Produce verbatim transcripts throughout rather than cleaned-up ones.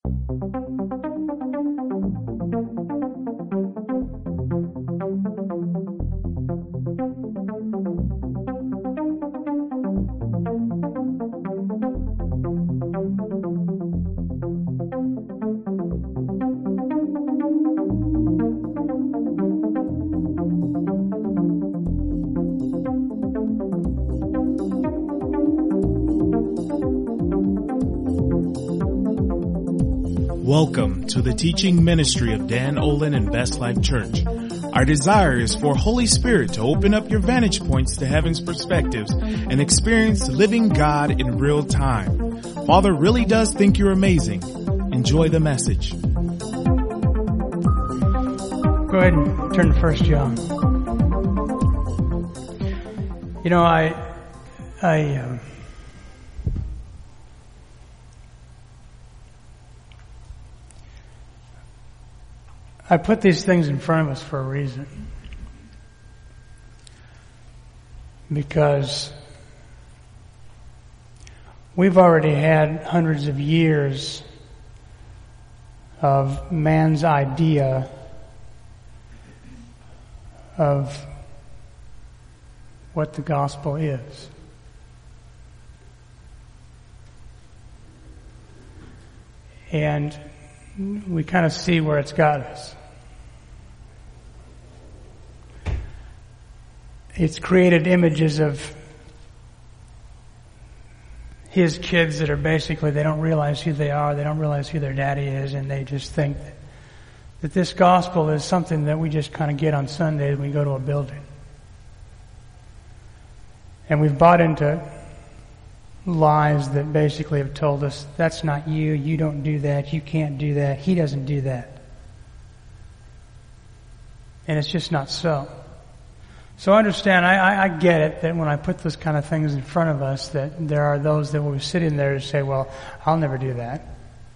Welcome to the teaching ministry of Dan Olin and Best Life Church. Our desire is for Holy Spirit to open up your vantage points to heaven's perspectives and experience living God in real time. Father really does think you're amazing. Enjoy the message. Go ahead and turn to First John. You know, I, I, um, I put these things in front of us for a reason. Because we've already had hundreds of years of man's idea of what the gospel is. And we kind of see where it's got us. It's created images of his kids that are basically, they don't realize who they are, they don't realize who their daddy is, and they just think that, that this gospel is something that we just kind of get on Sundays when we go to a building. And we've bought into lies that basically have told us, that's not you, you don't do that, you can't do that, he doesn't do that. And it's just not so. So understand, I, I, I get it that when I put those kind of things in front of us, that there are those that will be sitting there to say, well, I'll never do that.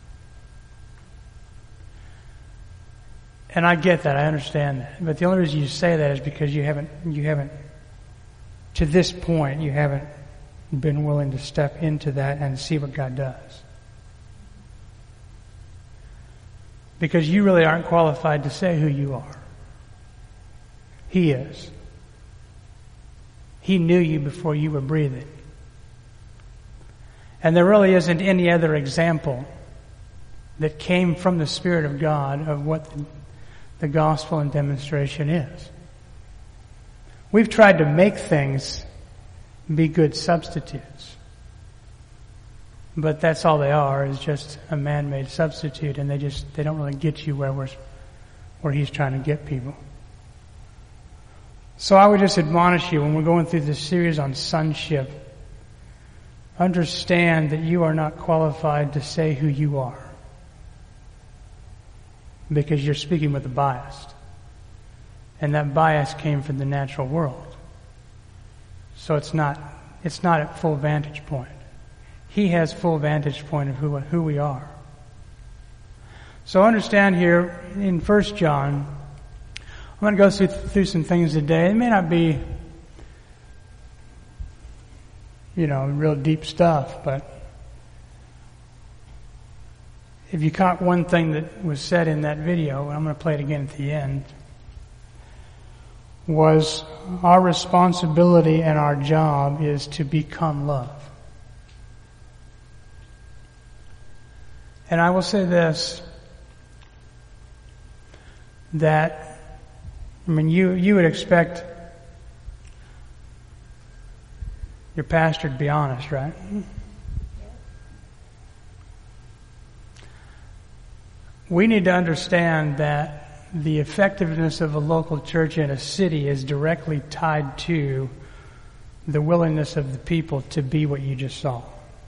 And I get that, I understand that. But the only reason you say that is because you haven't, you haven't, to this point, you haven't been willing to step into that and see what God does. Because you really aren't qualified to say who you are. He is. He knew you before you were breathing. And there really isn't any other example that came from the Spirit of God of what the, the gospel and demonstration is. We've tried to make things be good substitutes. But that's all they are, is just a man-made substitute, and they just, they don't really get you where we're, where he's trying to get people. So I would just admonish you when we're going through this series on sonship, understand that you are not qualified to say who you are. Because you're speaking with a bias. And that bias came from the natural world. So it's not, it's not at full vantage point. He has full vantage point of who, who we are. So understand here in First John, I'm going to go through, through some things today. It may not be, you know, real deep stuff, but if you caught one thing that was said in that video, and I'm going to play it again at the end, was our responsibility and our job is to become love. And I will say this, that I mean, you, you would expect your pastor to be honest, right? We need to understand that the effectiveness of a local church in a city is directly tied to the willingness of the people to be what you just saw.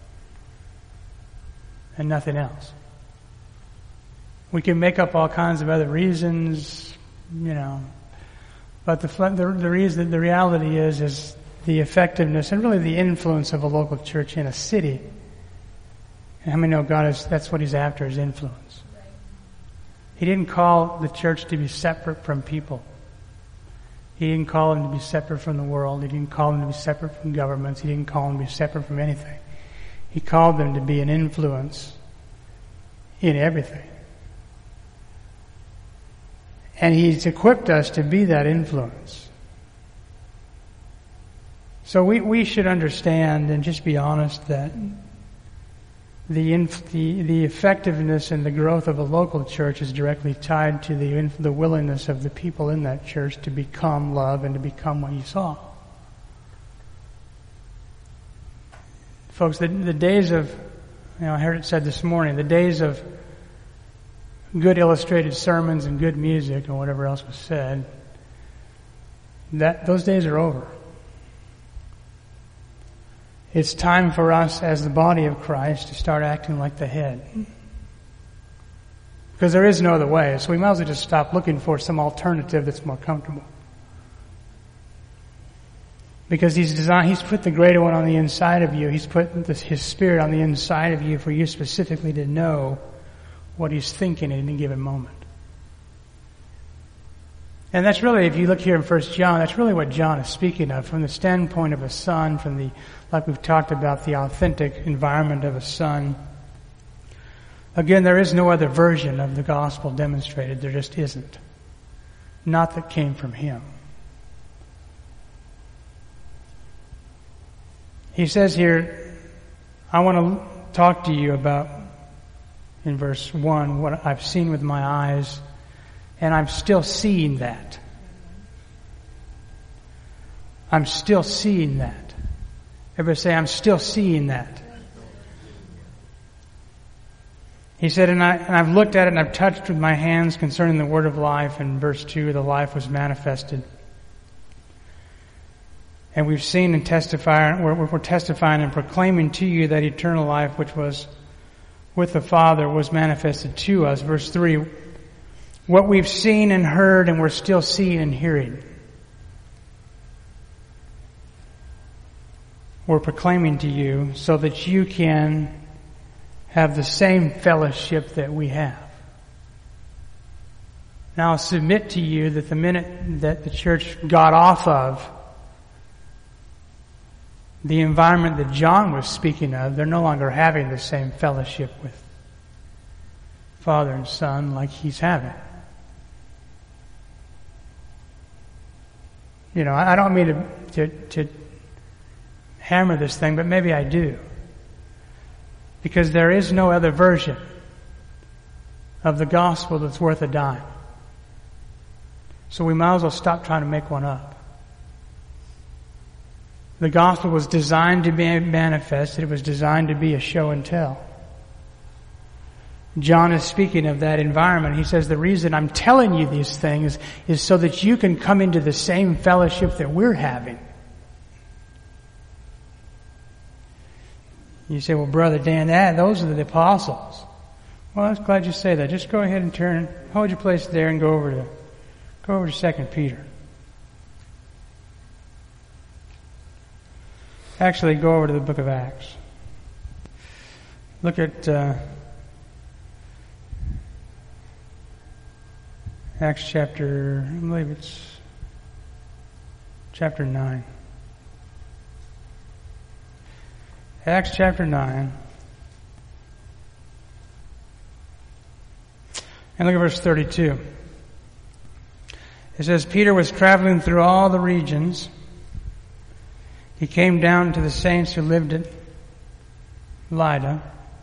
And nothing else. We can make up all kinds of other reasons, you know, but the, the, the reason, the reality is, is the effectiveness and really the influence of a local church in a city. And how many know God is, that's what he's after, is influence. He didn't call the church to be separate from people. He didn't call them to be separate from the world. He didn't call them to be separate from governments. He didn't call them to be separate from anything. He called them to be an influence in everything. And He's equipped us to be that influence. So we, we should understand and just be honest that the, inf- the the effectiveness and the growth of a local church is directly tied to the inf- the willingness of the people in that church to become love and to become what you saw. Folks, the, the days of, you know, I heard it said this morning, the days of good illustrated sermons and good music and whatever else was said, that those days are over. It's time for us as the body of Christ to start acting like the head. Because there is no other way, so we might as well just stop looking for some alternative that's more comfortable. Because He's designed, He's put the greater one on the inside of you. He's put this, His Spirit on the inside of you for you specifically to know what He's thinking at any given moment. And that's really, if you look here in First John, that's really what John is speaking of from the standpoint of a son, from the, like we've talked about, the authentic environment of a son. Again, there is no other version of the gospel demonstrated. There just isn't. Not that came from Him. He says here, I want to talk to you about, in verse one, what I've seen with my eyes, and I'm still seeing that. I'm still seeing that. Everybody say, I'm still seeing that. He said, and, I, and I've looked at it and I've touched with my hands concerning the word of life. And verse two, the life was manifested. And we've seen and testify, we're, we're testifying and proclaiming to you that eternal life which was with the Father was manifested to us. Verse three, what we've seen and heard and we're still seeing and hearing, we're proclaiming to you so that you can have the same fellowship that we have. Now I'll submit to you that the minute that the church got off of the environment that John was speaking of, they're no longer having the same fellowship with Father and Son like he's having. You know, I don't mean to, to, to hammer this thing, but maybe I do. Because there is no other version of the gospel that's worth a dime. So we might as well stop trying to make one up. The gospel was designed to be manifested. It was designed to be a show and tell. John is speaking of that environment. He says, the reason I'm telling you these things is so that you can come into the same fellowship that we're having. You say, well, Brother Dan, that, those are the apostles. Well, I'm glad you say that. Just go ahead and turn, hold your place there and go over to, go over to Second Peter. Actually, go over to the book of Acts. Look at uh, Acts chapter, I believe it's chapter nine. Acts chapter nine. And look at verse thirty-two. It says, Peter was traveling through all the regions. He came down to the saints who lived at Lydda.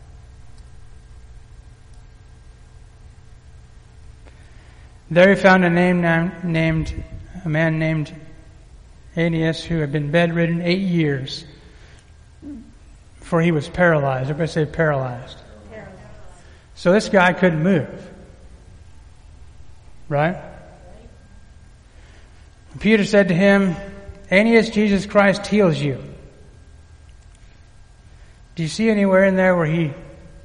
There he found a name named, a man named Aeneas who had been bedridden eight years, for he was paralyzed. Everybody say paralyzed. Paralyzed. So this guy couldn't move. Right? Peter said to him, Aeneas, Jesus Christ heals you. Do you see anywhere in there where he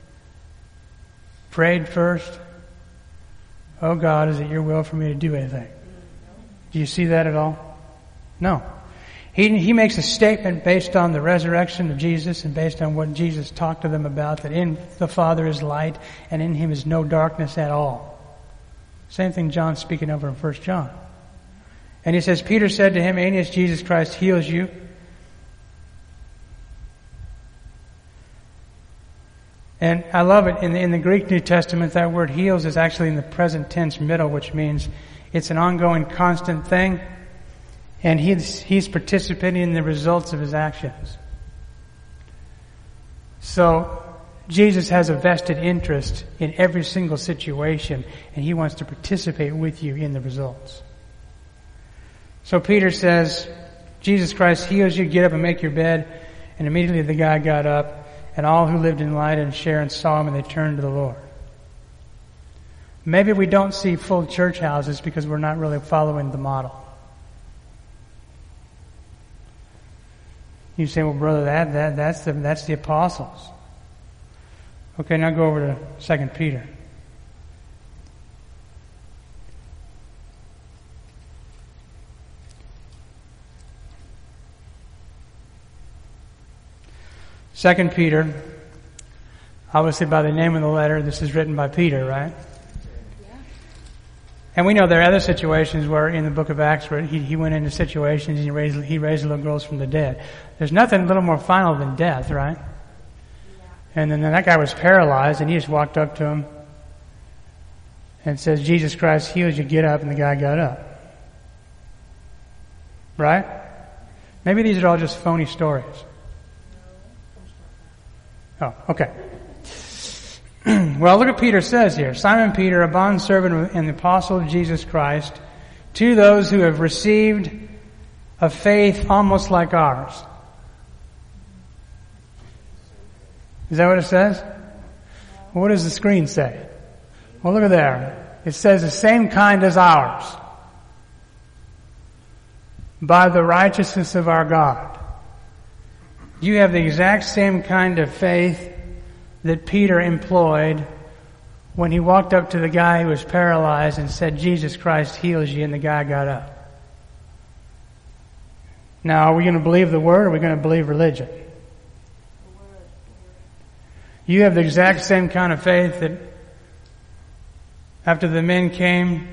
prayed first? Oh God, is it your will for me to do anything? Do you see that at all? No. He, he makes a statement based on the resurrection of Jesus and based on what Jesus talked to them about, that in the Father is light and in Him is no darkness at all. Same thing John's speaking over in First John. And he says, Peter said to him, Aeneas, Jesus Christ heals you. And I love it. In the, in the Greek New Testament, that word heals is actually in the present tense middle, which means it's an ongoing, constant thing. And he's, he's participating in the results of his actions. So, Jesus has a vested interest in every single situation, and he wants to participate with you in the results. So Peter says, Jesus Christ heals you, get up and make your bed. And immediately the guy got up, and all who lived in Lydda and Sharon saw him, and they turned to the Lord. Maybe we don't see full church houses because we're not really following the model. You say, well, brother, that, that, that's the, that's the apostles. Okay, now go over to Second Peter. Second Peter, obviously by the name of the letter, this is written by Peter, right? Yeah. And we know there are other situations where in the book of Acts where he, he went into situations and he raised, he raised little girls from the dead. There's nothing a little more final than death, right? Yeah. And then that guy was paralyzed and he just walked up to him and says, Jesus Christ heals you, get up, and the guy got up. Right? Maybe these are all just phony stories. Oh, okay. Well, look what Peter says here. Simon Peter, a bondservant and the apostle of Jesus Christ, to those who have received a faith almost like ours. Is that what it says? Well, what does the screen say? Well, look at there. It says the same kind as ours. By the righteousness of our God. You have the exact same kind of faith that Peter employed when he walked up to the guy who was paralyzed and said, Jesus Christ heals you, and the guy got up. Now, are we going to believe the word or are we going to believe religion? You have the exact same kind of faith that after the men came,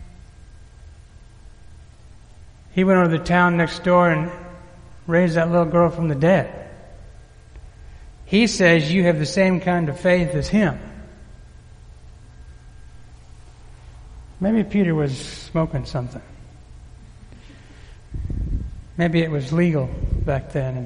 he went over to the town next door and raised that little girl from the dead. He says you have the same kind of faith as him. Maybe Peter was smoking something. Maybe it was legal back then.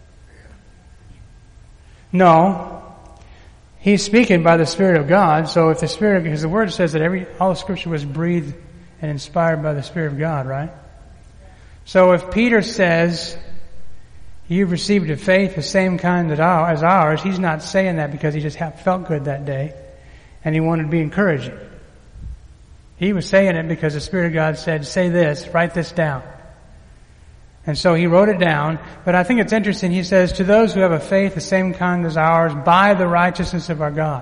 No. He's speaking by the Spirit of God, so if the Spirit, because the Word says that every, all of Scripture was breathed and inspired by the Spirit of God, right? So if Peter says, you've received a faith the same kind as ours, he's not saying that because he just felt good that day and he wanted to be encouraging. He was saying it because the Spirit of God said, say this, write this down. And so he wrote it down, but I think it's interesting, he says, to those who have a faith the same kind as ours, by the righteousness of our God.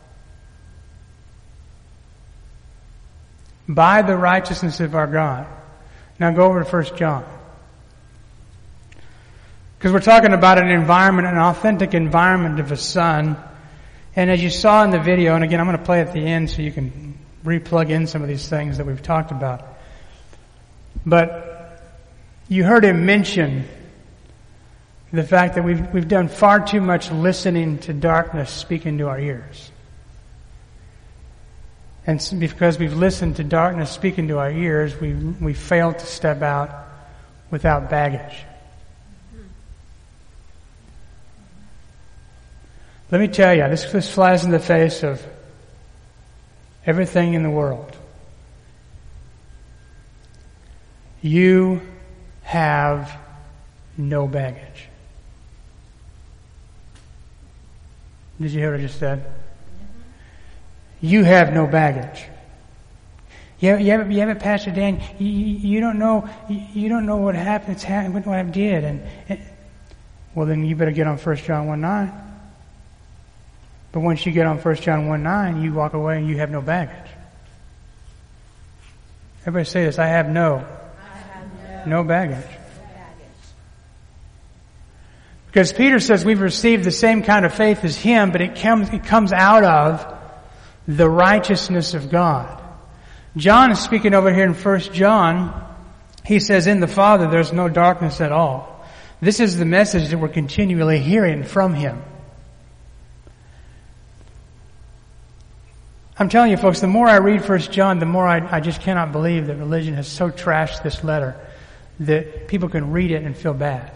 By the righteousness of our God. Now go over to First John. Because we're talking about an environment, an authentic environment of a son. And as you saw in the video, and again I'm going to play at the end so you can replug in some of these things that we've talked about. But you heard him mention the fact that we've, we've done far too much listening to darkness speak into our ears. And because we've listened to darkness speak into our ears, we we failed to step out without baggage. Let me tell you, this, this flies in the face of everything in the world. You have no baggage. Did you hear what I just said? You have no baggage. You haven't, you haven't, you haven't Pastor Dan, you, you don't know, you, you don't know what happened, what I did. And, and, well, then you better get on First John one nine. But once you get on First John one nine, you walk away and you have no baggage. Everybody say this, I have no, I have no, no baggage. Because Peter says we've received the same kind of faith as him, but it comes, it comes out of the righteousness of God. John is speaking over here in First John. He says, in the Father there's no darkness at all. This is the message that we're continually hearing from him. I'm telling you folks, the more I read First John, the more I, I just cannot believe that religion has so trashed this letter that people can read it and feel bad.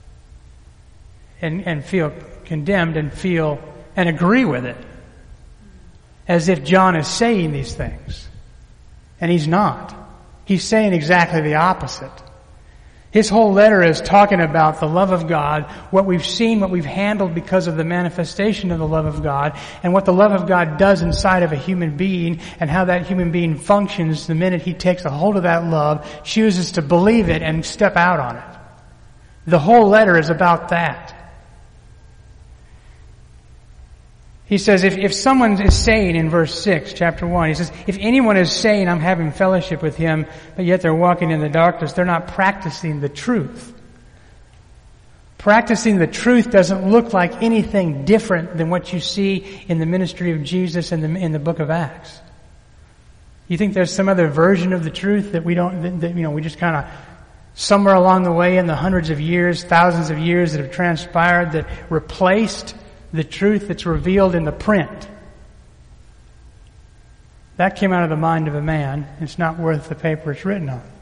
And, and feel condemned and feel and agree with it. As if John is saying these things. And he's not. He's saying exactly the opposite. His whole letter is talking about the love of God, what we've seen, what we've handled because of the manifestation of the love of God, and what the love of God does inside of a human being, and how that human being functions the minute he takes a hold of that love, chooses to believe it, and step out on it. The whole letter is about that. He says, if, if someone is saying in verse six, chapter one, he says, if anyone is saying I'm having fellowship with him, but yet they're walking in the darkness, they're not practicing the truth. Practicing the truth doesn't look like anything different than what you see in the ministry of Jesus in the, in the book of Acts. You think there's some other version of the truth that we don't, that, that you know, we just kind of, somewhere along the way in the hundreds of years, thousands of years that have transpired that replaced the truth that's revealed in the print. That came out of the mind of a man. It's not worth the paper it's written on.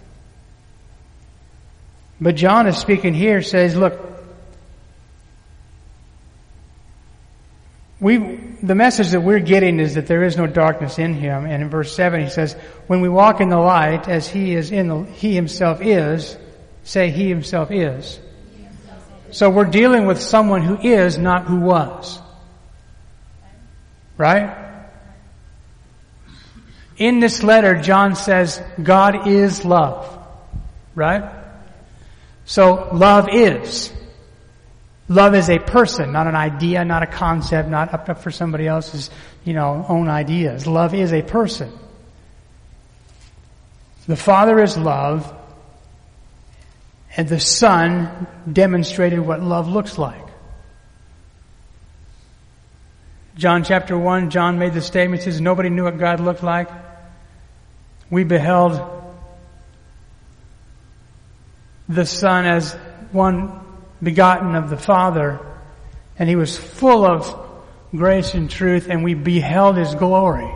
But John is speaking here, says, look, we, the message that we're getting is that there is no darkness in him. And in verse seven he says, when we walk in the light as he is in the, he himself is, say he himself is. So we're dealing with someone who is, not who was. Right? In this letter, John says, God is love. Right? So love is. Love is a person, not an idea, not a concept, not up, up for somebody else's, you know, own ideas. Love is a person. The Father is love. And the Son demonstrated what love looks like. John chapter one, John made the statement, says, nobody knew what God looked like. We beheld the Son as one begotten of the Father, and he was full of grace and truth, and we beheld his glory.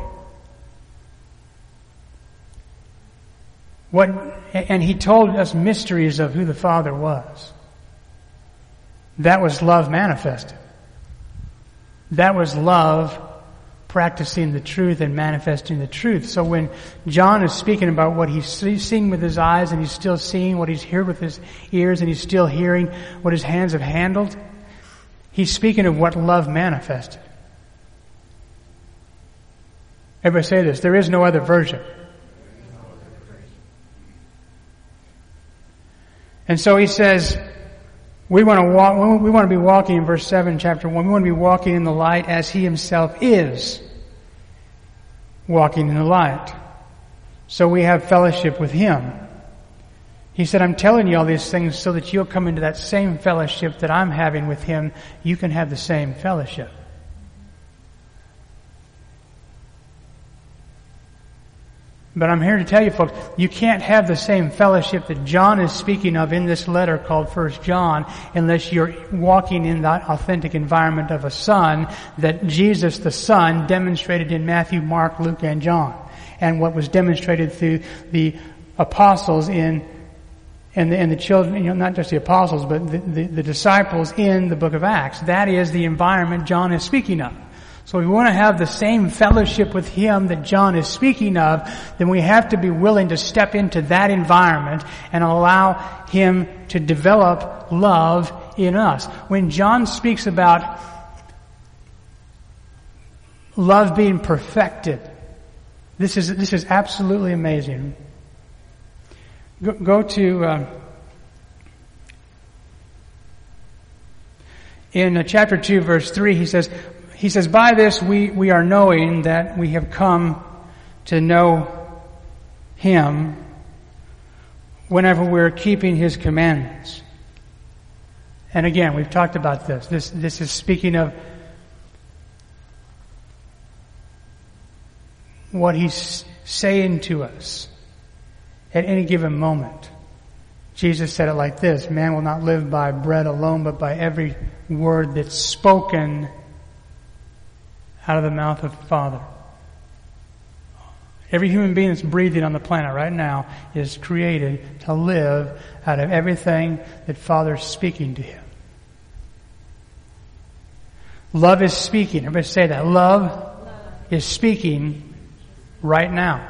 What, and he told us mysteries of who the Father was. That was love manifested. That was love practicing the truth and manifesting the truth. So when John is speaking about what he's seeing with his eyes, and he's still seeing what he's heard with his ears, and he's still hearing what his hands have handled, he's speaking of what love manifested. Everybody say this, there is no other version. And so he says, we want to walk, we want to be walking in verse seven, chapter one, we want to be walking in the light as he himself is walking in the light. So we have fellowship with him. He said, I'm telling you all these things so that you'll come into that same fellowship that I'm having with him. You can have the same fellowship. But I'm here to tell you folks, you can't have the same fellowship that John is speaking of in this letter called First John unless you're walking in that authentic environment of a son that Jesus the Son demonstrated in Matthew, Mark, Luke, and John. And what was demonstrated through the apostles in, and the, and the children, you know, not just the apostles, but the, the, the disciples in the book of Acts. That is the environment John is speaking of. So if we want to have the same fellowship with him that John is speaking of, then we have to be willing to step into that environment and allow him to develop love in us. When John speaks about love being perfected, this is this is absolutely amazing. Go, go to uh, in uh, chapter two, verse three. He says. He says, by this we, we are knowing that we have come to know him whenever we're keeping his commandments. And again, we've talked about this. This, this is speaking of what he's saying to us at any given moment. Jesus said it like this, man will not live by bread alone, but by every word that's spoken out of the mouth of the Father. Every human being that's breathing on the planet right now is created to live out of everything that Father's speaking to him. Love is speaking. Everybody say that. Love, Love. is speaking right now.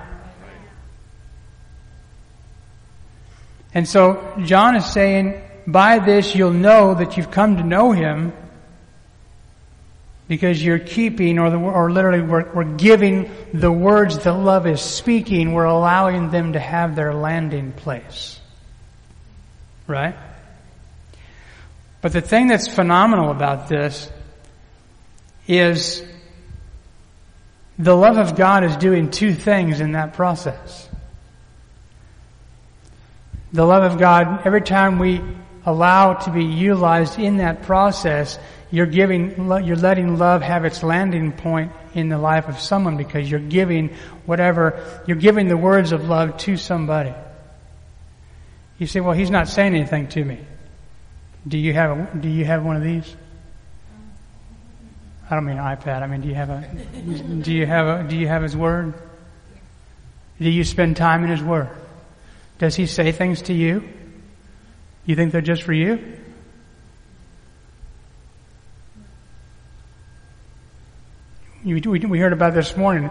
And so John is saying, by this you'll know that you've come to know him, because you're keeping, or, the, or literally we're, we're giving the words that love is speaking, we're allowing them to have their landing place. Right? But the thing that's phenomenal about this is the love of God is doing two things in that process. The love of God, every time we allow to be utilized in that process, you're giving, you're letting love have its landing point in the life of someone, because you're giving whatever, you're giving the words of love to somebody. You say, well, he's not saying anything to me. Do you have a, do you have one of these? I don't mean an iPad. I mean, do you have a, do you have a, do you have his word? Do you spend time in his word? Does he say things to you? You think they're just for you? We, we heard about this morning.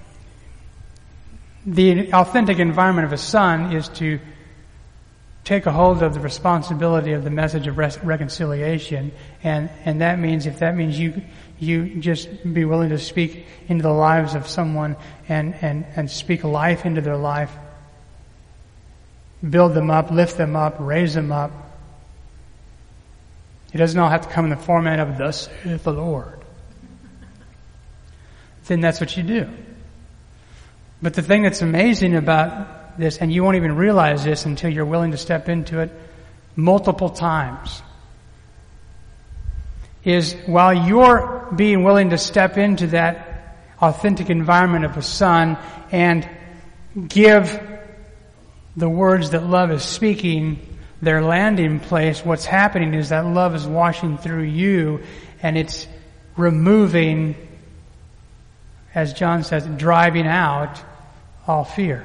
The authentic environment of a son is to take a hold of the responsibility of the message of res- reconciliation, and and that means, if that means you you just be willing to speak into the lives of someone and and and speak life into their life, build them up, lift them up, raise them up. It doesn't all have to come in the format of "Thus saith the Lord." Then that's what you do. But the thing that's amazing about this, and you won't even realize this until you're willing to step into it multiple times, is while you're being willing to step into that authentic environment of a son and give the words that love is speaking their landing place, what's happening is that love is washing through you, and it's removing, as John says, driving out all fear.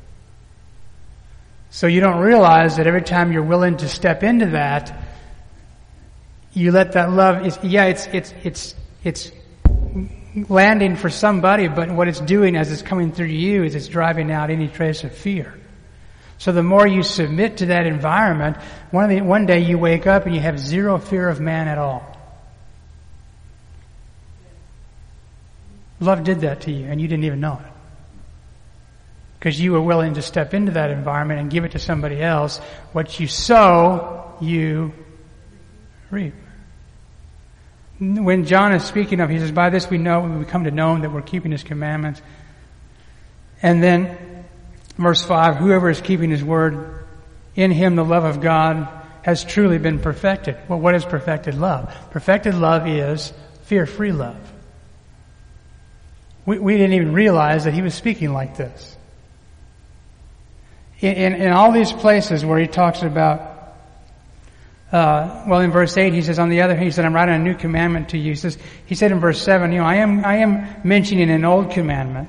So you don't realize that every time you're willing to step into that, you let that love, it's, yeah, it's, it's, it's, it's landing for somebody, but what it's doing as it's coming through you is it's driving out any trace of fear. So the more you submit to that environment, one, of the, one day you wake up and you have zero fear of man at all. Love did that to you, and you didn't even know it. Because you were willing to step into that environment and give it to somebody else. What you sow, you reap. When John is speaking of, he says, by this we know, we come to know that we're keeping his commandments. And then, verse five, whoever is keeping his word, in him the love of God has truly been perfected. Well, what is perfected love? Perfected love is fear-free love. We, we didn't even realize that he was speaking like this. In, in, in all these places where he talks about, uh, well, in verse eight, he says, on the other hand, he said, I'm writing a new commandment to you. He says, he said in verse seven, you know, I am, I am mentioning an old commandment.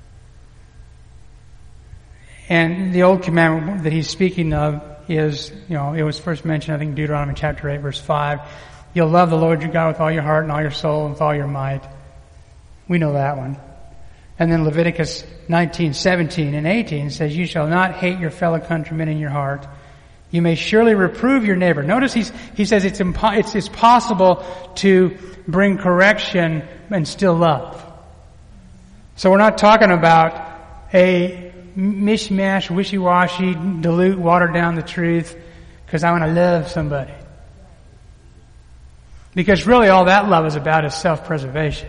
And the old commandment that he's speaking of is, you know, it was first mentioned, I think, Deuteronomy chapter eight, verse five. You'll love the Lord your God with all your heart and all your soul and with all your might. We know that one. And then Leviticus nineteen, seventeen and eighteen says, you shall not hate your fellow countrymen in your heart. You may surely reprove your neighbor. Notice he's, he says it's, impo- it's, it's possible to bring correction and still love. So we're not talking about a mishmash, wishy-washy, dilute, water down the truth because I want to love somebody. Because really all that love is about is self-preservation.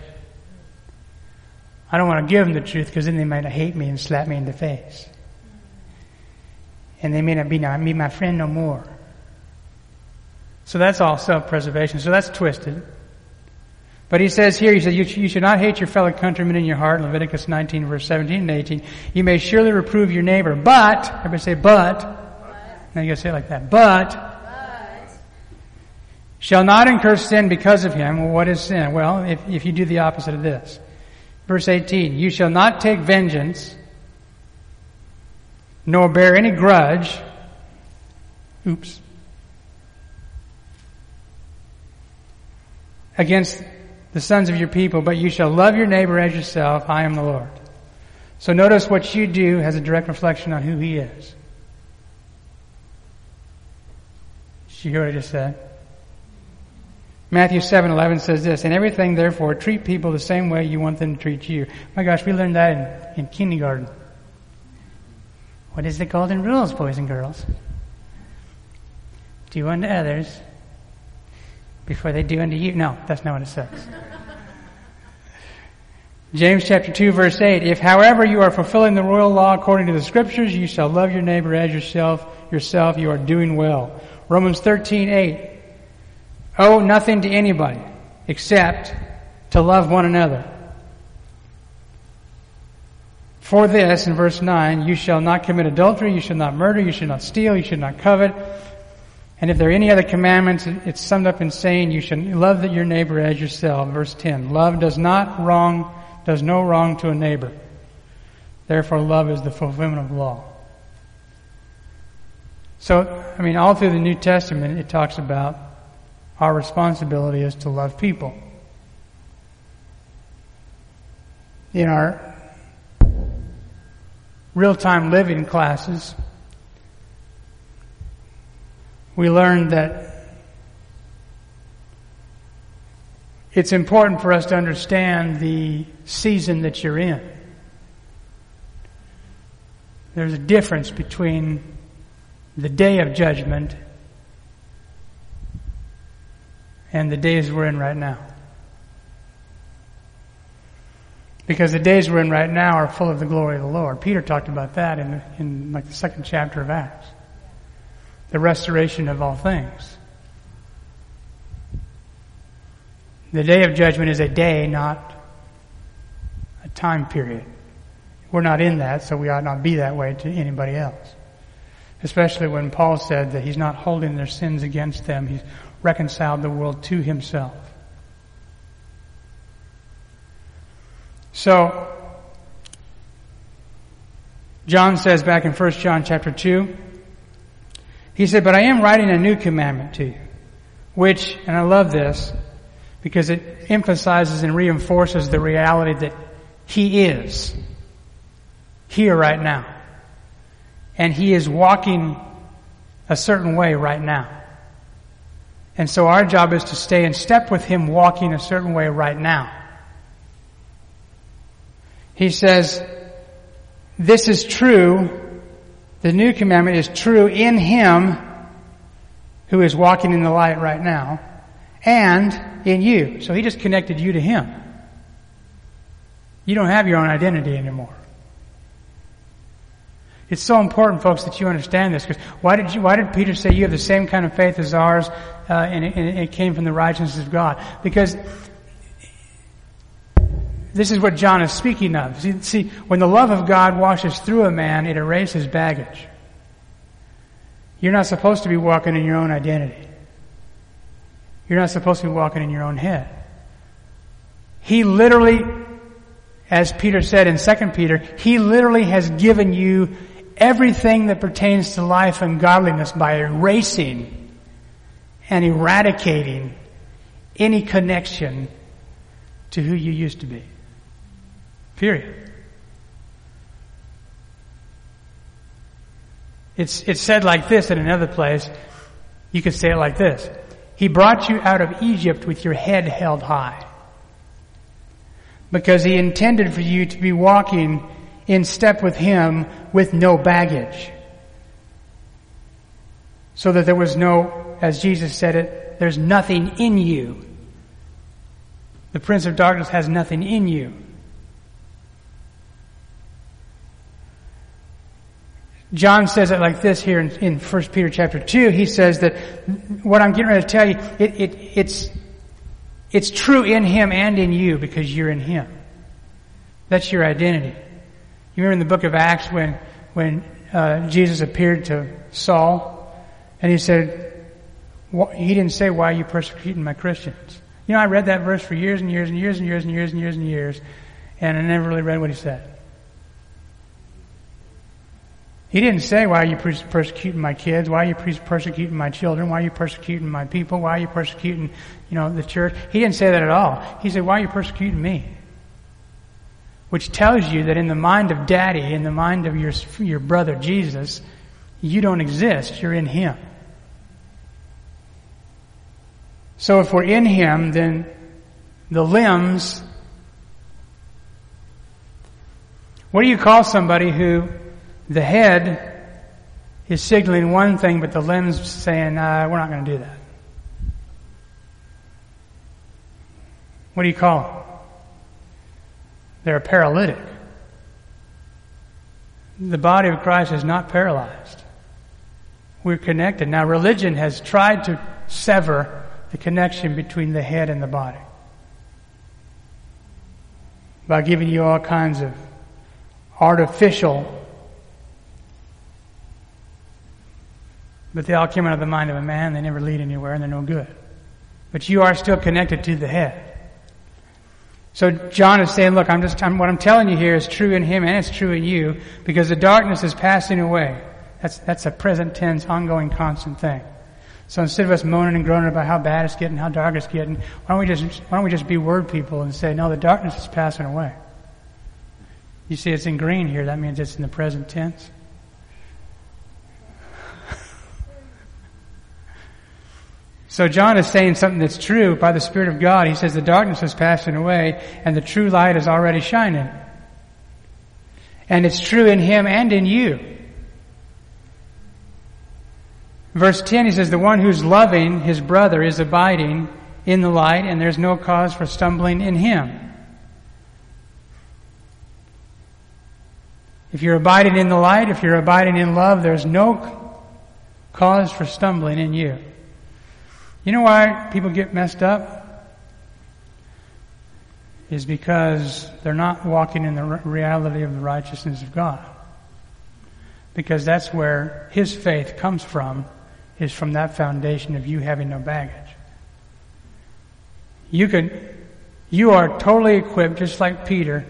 I don't want to give them the truth because then they might hate me and slap me in the face. And they may not be, not be my friend no more. So that's all self-preservation. So that's twisted. But he says here, he says, you, you should not hate your fellow countrymen in your heart, Leviticus nineteen, verse seventeen and eighteen. You may surely reprove your neighbor, but, everybody say, but. but. Now you gotta say it like that. But, but. Shall not incur sin because of him. Well, what is sin? Well, if, if you do the opposite of this. Verse eighteen, you shall not take vengeance, nor bear any grudge. Oops. Against the sons of your people, but you shall love your neighbor as yourself. I am the Lord. So notice what you do has a direct reflection on who He is. Did you hear what I just said? Matthew seven eleven says this, "In everything, therefore, treat people the same way you want them to treat you." My gosh, we learned that in, in kindergarten. What is the golden rules, boys and girls? Do unto others before they do unto you. No, that's not what it says. James chapter two, verse eight, "If, however, you are fulfilling the royal law according to the Scriptures, you shall love your neighbor as yourself, yourself, you are doing well." Romans thirteen eight, "Owe nothing to anybody except to love one another. For this," in verse nine, "you shall not commit adultery, you shall not murder, you shall not steal, you shall not covet. And if there are any other commandments, it's summed up in saying you shall love your neighbor as yourself." Verse ten, "Love does not wrong, does no wrong to a neighbor. Therefore love is the fulfillment of the law." So, I mean, all through the New Testament it talks about our responsibility is to love people. In our real-time living classes, we learned that it's important for us to understand the season that you're in. There's a difference between the day of judgment and the days we're in right now. Because the days we're in right now are full of the glory of the Lord. Peter talked about that in, in like the second chapter of Acts. The restoration of all things. The day of judgment is a day, not a time period. We're not in that, so we ought not be that way to anybody else. Especially when Paul said that he's not holding their sins against them. He's reconciled the world to himself. So, John says back in First John chapter two, he said, "But I am writing a new commandment to you," which, and I love this, because it emphasizes and reinforces the reality that He is here right now. And He is walking a certain way right now. And so our job is to stay in step with Him walking a certain way right now. He says, this is true, the new commandment is true in Him who is walking in the light right now, and in you. So He just connected you to Him. You don't have your own identity anymore. It's so important, folks, that you understand this. Because why did you? Why did Peter say you have the same kind of faith as ours, uh, and, it, and it came from the righteousness of God? Because this is what John is speaking of. See, see, when the love of God washes through a man, it erases baggage. You're not supposed to be walking in your own identity. You're not supposed to be walking in your own head. He literally, as Peter said in Second Peter, He literally has given you everything that pertains to life and godliness by erasing and eradicating any connection to who you used to be. Period. It's, it's said like this in another place. You could say it like this. He brought you out of Egypt with your head held high, because He intended for you to be walking in step with Him with no baggage. So that there was no, as Jesus said it, there's nothing in you. The Prince of Darkness has nothing in you. John says it like this here in, in First Peter chapter two. He says that what I'm getting ready to tell you, it, it, it's, it's true in Him and in you because you're in Him. That's your identity. You remember in the book of Acts when, when uh, Jesus appeared to Saul and He said, He didn't say, "Why are you persecuting my Christians?" You know, I read that verse for years and years and years and years and years and years and years, and I never really read what He said. He didn't say, why are you persecuting my kids? Why are you persecuting my children? Why are you persecuting my people? Why are you persecuting, you know, the church? He didn't say that at all. He said, why are you persecuting me? Which tells you that in the mind of Daddy, in the mind of your, your brother Jesus, you don't exist. You're in Him. So if we're in Him, then the limbs... What do you call somebody who the head is signaling one thing, but the limbs saying, uh, we're not going to do that? What do you call them? They're a paralytic. The body of Christ is not paralyzed. We're connected. Now, religion has tried to sever the connection between the head and the body by giving you all kinds of artificial, but they all came out of the mind of a man. They never lead anywhere, and they're no good. But you are still connected to the head. So John is saying, look, I'm just, I'm, what I'm telling you here is true in him and it's true in you, because the darkness is passing away. That's, that's a present tense, ongoing, constant thing. So instead of us moaning and groaning about how bad it's getting, how dark it's getting, why don't we just, why don't we just be word people and say, no, the darkness is passing away. You see it's in green here, that means it's in the present tense. So John is saying something that's true by the Spirit of God. He says the darkness is passing away and the true light is already shining. And it's true in him and in you. Verse ten, he says, the one who's loving his brother is abiding in the light, and there's no cause for stumbling in him. If you're abiding in the light, if you're abiding in love, there's no cause for stumbling in you. You know why people get messed up? Is because they're not walking in the reality of the righteousness of God. Because that's where His faith comes from, is from that foundation of you having no baggage. You can, you are totally equipped, just like Peter,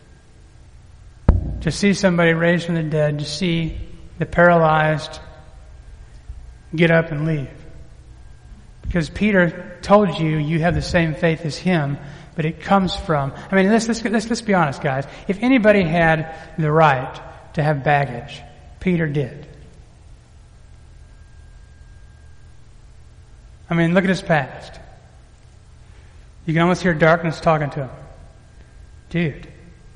to see somebody raised from the dead, to see the paralyzed get up and leave. Because Peter told you you have the same faith as him, but it comes from, I mean, let's, let's, let's, let's be honest, guys. If anybody had the right to have baggage, Peter did. I mean, look at his past. You can almost hear darkness talking to him. Dude,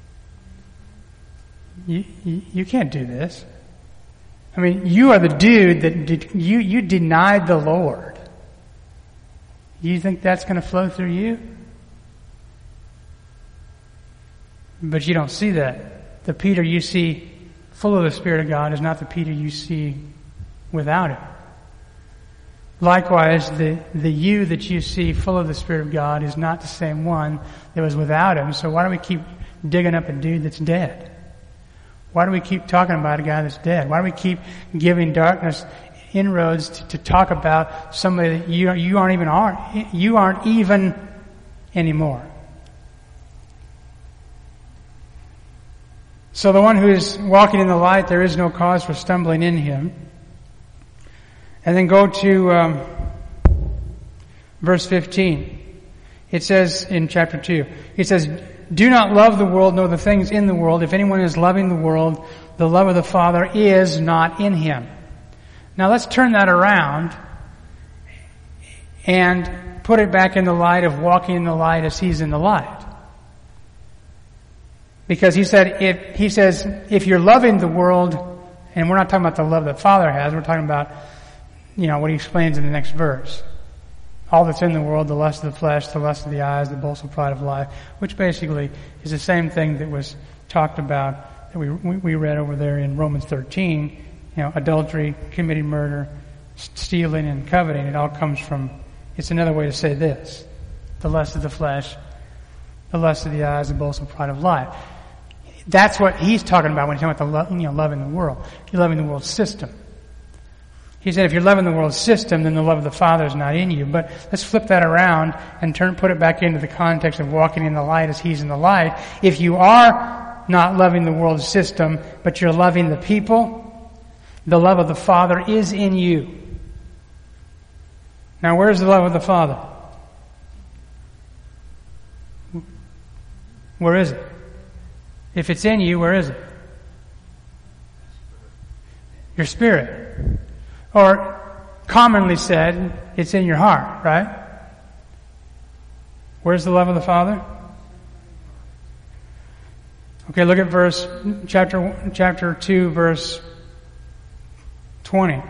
you, you, you can't do this. I mean, you are the dude that did, you, you denied the Lord. You think that's going to flow through you? But you don't see that. The Peter you see full of the Spirit of God is not the Peter you see without Him. Likewise, the, the you that you see full of the Spirit of God is not the same one that was without Him. So why do we keep digging up a dude that's dead? Why do we keep talking about a guy that's dead? Why do we keep giving darkness inroads to, to talk about somebody that you you aren't even are you aren't even anymore? So the one who is walking in the light, there is no cause for stumbling in him. And then go to um, verse fifteen. It says in chapter two, it says, do not love the world nor the things in the world. If anyone is loving the world, the love of the Father is not in him. Now let's turn that around and put it back in the light of walking in the light as He's in the light. Because he said, if, he says, if you're loving the world, and we're not talking about the love that Father has, we're talking about, you know, what he explains in the next verse. All that's in the world, the lust of the flesh, the lust of the eyes, the boastful pride of life, which basically is the same thing that was talked about, that we, we read over there in Romans thirteen. You know, adultery, committing murder, stealing, and coveting. It all comes from, it's another way to say this. The lust of the flesh, the lust of the eyes, the boastful pride of life. That's what he's talking about when he's talking about the love, you know, loving the world. You're loving the world system. He said if you're loving the world system, then the love of the Father is not in you. But let's flip that around and turn, put it back into the context of walking in the light as He's in the light. If you are not loving the world system, but you're loving the people, the love of the Father is in you. Now, where's the love of the Father? Where is it? If it's in you, where is it? Your spirit. Or, commonly said, it's in your heart, right? Where's the love of the Father? Okay, look at verse, chapter, chapter two, verse twenty.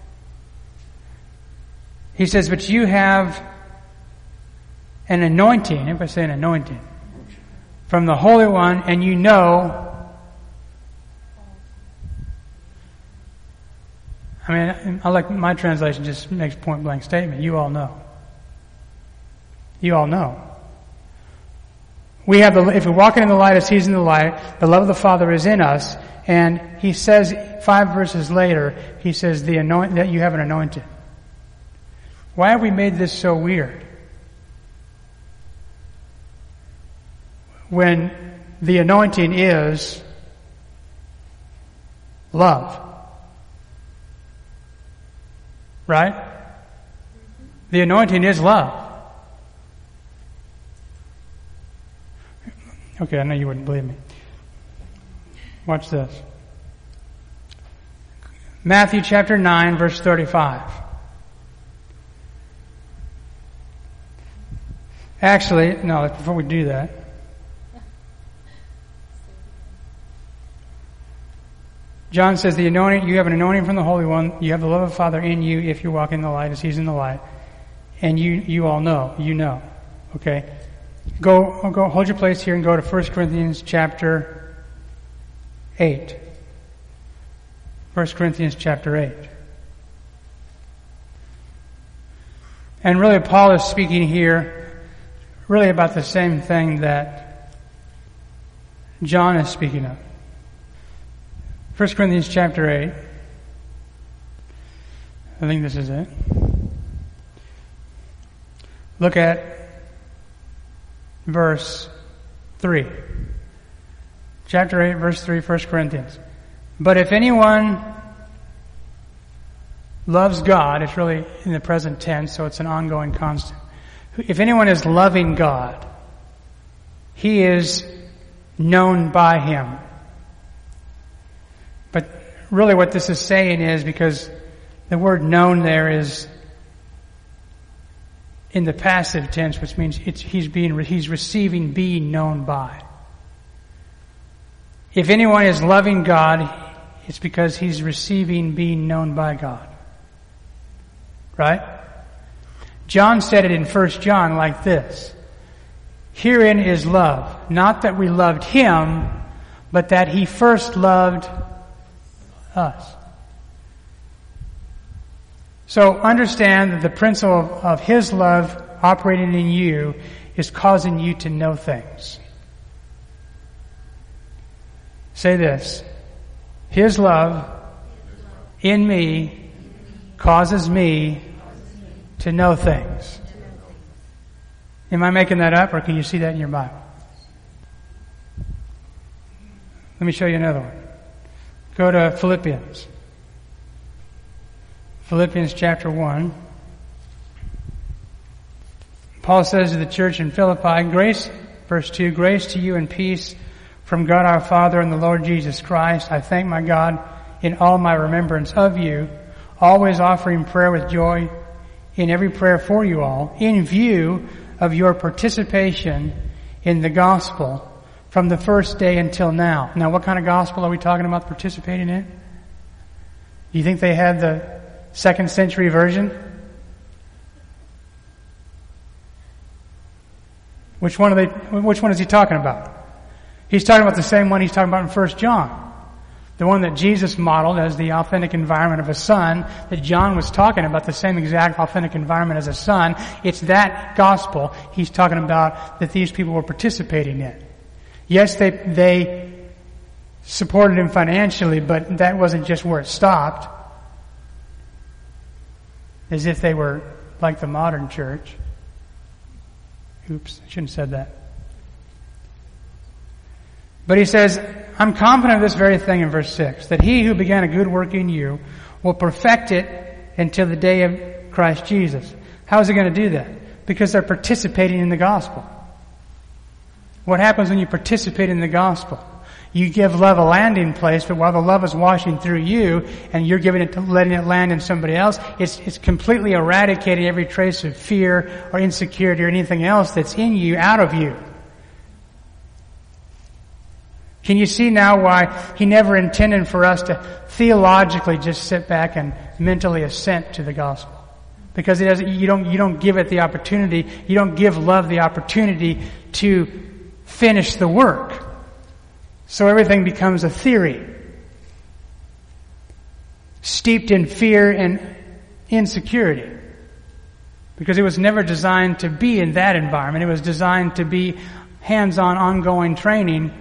He says, but you have an anointing, everybody say an anointing, from the Holy One, and you know, I mean, I like my translation just makes point blank statement. You all know. You all know. We have the, if we're walking in the light as He's in the light, the love of the Father is in us, and He says, five verses later, He says the anoint, that you have an anointing. Why have we made this so weird? When the anointing is love. Right? The anointing is love. Okay, I know you wouldn't believe me. Watch this. Matthew chapter nine, verse thirty-five. Actually, no, before we do that. John says, the anointing, you have an anointing from the Holy One. You have the love of the Father in you if you walk in the light as He's in the light. And you, you all know. You know. Okay? Go, go, hold your place here and go to First Corinthians chapter eight. First Corinthians chapter eight. And really Paul is speaking here really about the same thing that John is speaking of. First Corinthians chapter eight. I think this is it. Look at verse three. Chapter eight, verse three, First Corinthians. But if anyone loves God, it's really in the present tense, so it's an ongoing constant. If anyone is loving God, he is known by Him. But really what this is saying is, because the word known there is in the passive tense, which means it's, he's being, he's receiving being known by. If anyone is loving God, it's because he's receiving being known by God. Right? John said it in First John like this. Herein is love, not that we loved Him, but that He first loved us. So understand that the principle of, of His love operating in you is causing you to know things. Say this. His love in me causes me to know things. Am I making that up, or can you see that in your Bible? Let me show you another one. Go to Philippians. Philippians chapter one. Paul says to the church in Philippi, grace, verse two, grace to you and peace from God our Father and the Lord Jesus Christ. I thank my God in all my remembrance of you, always offering prayer with joy in every prayer for you all, in view of your participation in the gospel from the first day until now. Now, what kind of gospel are we talking about participating in? Do you think they had the second century version? Which one are they, which one is he talking about? He's talking about the same one he's talking about in First John. The one that Jesus modeled as the authentic environment of a son, that John was talking about the same exact authentic environment as a son. It's that gospel he's talking about that these people were participating in. Yes, they, they supported him financially, but that wasn't just where it stopped. As if they were like the modern church. Oops, I shouldn't have said that. But he says, I'm confident of this very thing in verse six, that he who began a good work in you will perfect it until the day of Christ Jesus. How is he going to do that? Because they're participating in the gospel. What happens when you participate in the gospel? You give love a landing place, but while the love is washing through you and you're giving it to letting it land in somebody else, it's, it's completely eradicating every trace of fear or insecurity or anything else that's in you out of you. Can you see now why he never intended for us to theologically just sit back and mentally assent to the gospel? Because it doesn't, you don't, you don't give it the opportunity, you don't give love the opportunity to finish the work. So everything becomes a theory, steeped in fear and insecurity. Because it was never designed to be in that environment. It was designed to be hands-on, ongoing training.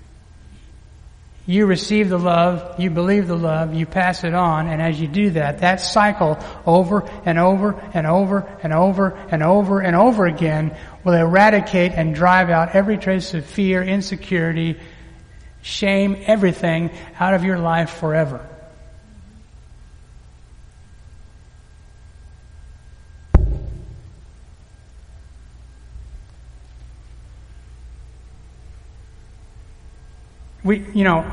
You receive the love, you believe the love, you pass it on, and as you do that, that cycle over and over and over and over and over and over again will eradicate and drive out every trace of fear, insecurity, shame, everything out of your life forever. We, you know,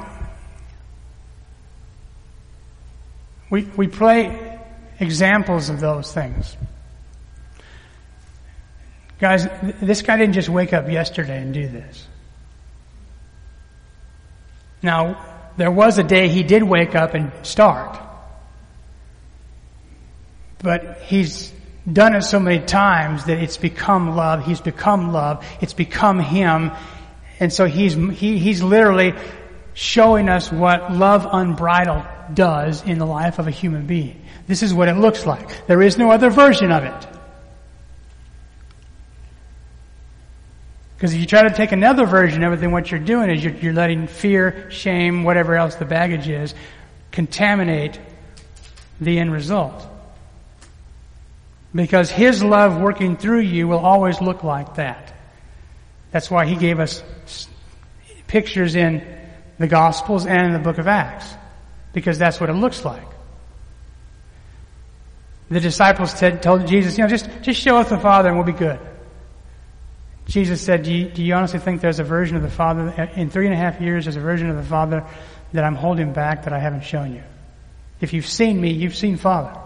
we, we play examples of those things. Guys, this guy didn't just wake up yesterday and do this. Now, there was a day he did wake up and start. But he's done it so many times that it's become love. He's become love. It's become him. And so he's, he, he's literally showing us what love unbridled does in the life of a human being. This is what it looks like. There is no other version of it. Because if you try to take another version of it, then what you're doing is you're, you're letting fear, shame, whatever else the baggage is, contaminate the end result. Because his love working through you will always look like that. That's why he gave us pictures in the Gospels and in the book of Acts. Because that's what it looks like. The disciples said, told Jesus, you know, just, just show us the Father and we'll be good. Jesus said, do you, do you honestly think there's a version of the Father, in three and a half years, there's a version of the Father that I'm holding back that I haven't shown you? If you've seen me, you've seen Father.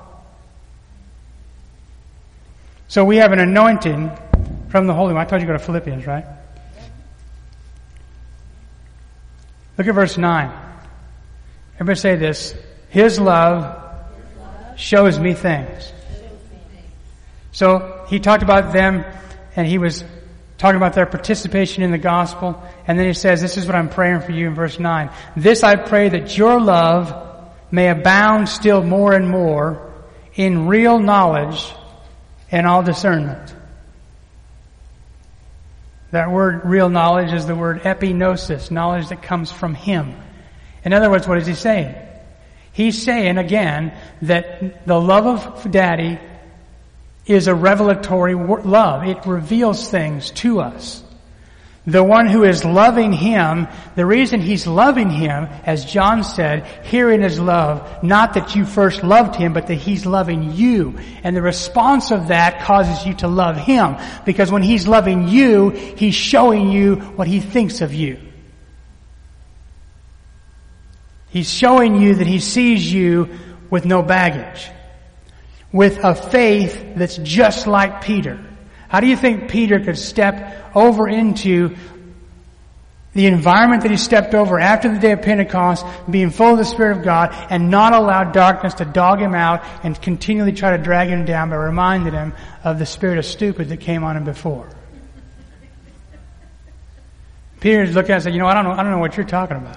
So we have an anointing from the Holy One. I told you to go to Philippians, right? Look at verse nine. Everybody say this. His love shows me things. So he talked about them and he was talking about their participation in the gospel. And then he says, this is what I'm praying for you in verse nine. This I pray that your love may abound still more and more in real knowledge and all discernment. That word real knowledge is the word epignosis, knowledge that comes from him. In other words, what is he saying? He's saying again that the love of Daddy is a revelatory love. It reveals things to us. The one who is loving him, the reason he's loving him, as John said, herein is love, not that you first loved him, but that he's loving you. And the response of that causes you to love him. Because when he's loving you, he's showing you what he thinks of you. He's showing you that he sees you with no baggage. With a faith that's just like Peter. How do you think Peter could step over into the environment that he stepped over after the day of Pentecost, being full of the Spirit of God, and not allow darkness to dog him out and continually try to drag him down, but reminded him of the spirit of stupid that came on him before? Peter looked at him and said, you know, I don't know, I don't know what you're talking about.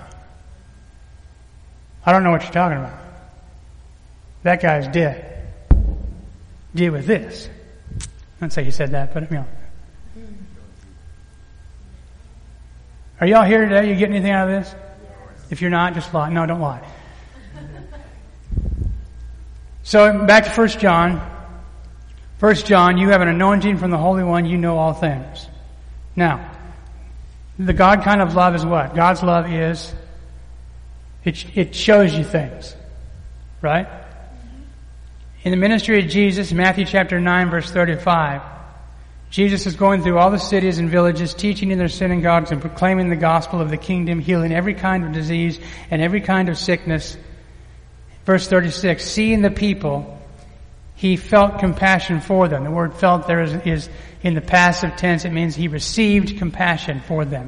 I don't know what you're talking about. That guy's dead. Deal with this. I don't say he said that, but you know. Are y'all here today? You getting anything out of this? If you're not, just lie. No, don't lie. So back to First John. First John, you have an anointing from the Holy One. You know all things. Now, the God kind of love is what? God's love is It, it shows you things. Right? In the ministry of Jesus, Matthew chapter nine, verse thirty-five, Jesus is going through all the cities and villages, teaching in their synagogues and proclaiming the gospel of the kingdom, healing every kind of disease and every kind of sickness. Verse thirty-six, seeing the people, he felt compassion for them. The word felt there is, is in the passive tense. It means he received compassion for them.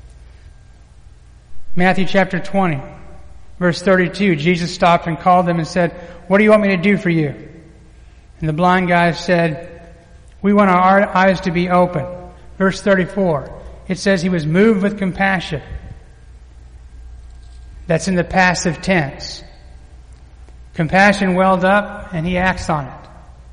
Matthew chapter twenty, verse thirty-two, Jesus stopped and called them and said, what do you want me to do for you? And the blind guy said, we want our eyes to be open. Verse thirty-four, it says he was moved with compassion. That's in the passive tense. Compassion welled up and he acts on it.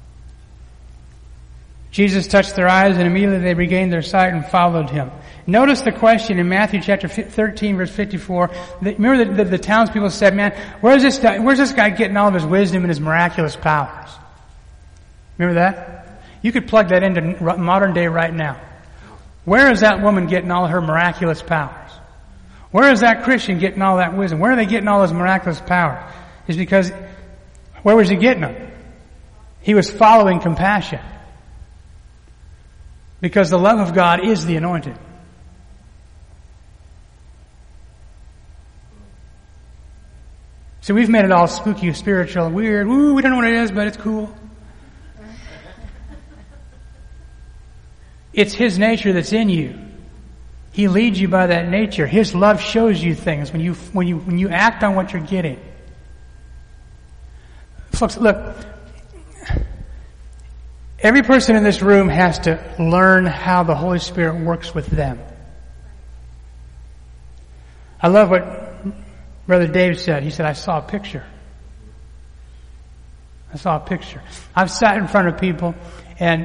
Jesus touched their eyes and immediately they regained their sight and followed him. Notice the question in Matthew chapter thirteen, verse fifty-four. Remember the, the, the townspeople said, man, where's this guy, where's this guy getting all of his wisdom and his miraculous powers? Remember that? You could plug that into modern day right now. Where is that woman getting all her miraculous powers? Where is that Christian getting all that wisdom? Where are they getting all his miraculous power? It's because, where was he getting them? He was following compassion. Because the love of God is the anointing. So we've made it all spooky, spiritual, weird. Woo, we don't know what it is, but it's cool. It's his nature that's in you. He leads you by that nature. His love shows you things when you when you when you act on what you're getting. Folks, look. Every person in this room has to learn how the Holy Spirit works with them. I love what Brother Dave said. He said, I saw a picture. I saw a picture. I've sat in front of people and